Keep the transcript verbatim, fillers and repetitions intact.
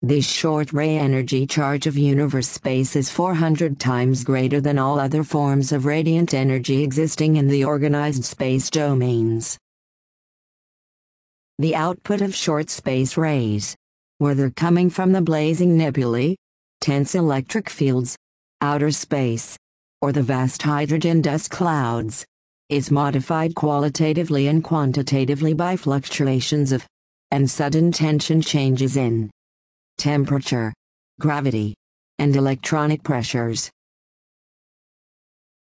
This short-ray energy charge of universe space is four hundred times greater than all other forms of radiant energy existing in the organized space domains. The output of short space rays, whether coming from the blazing nebulae, tense electric fields, outer space, or the vast hydrogen dust clouds, is modified qualitatively and quantitatively by fluctuations of and sudden tension changes in temperature, gravity, and electronic pressures.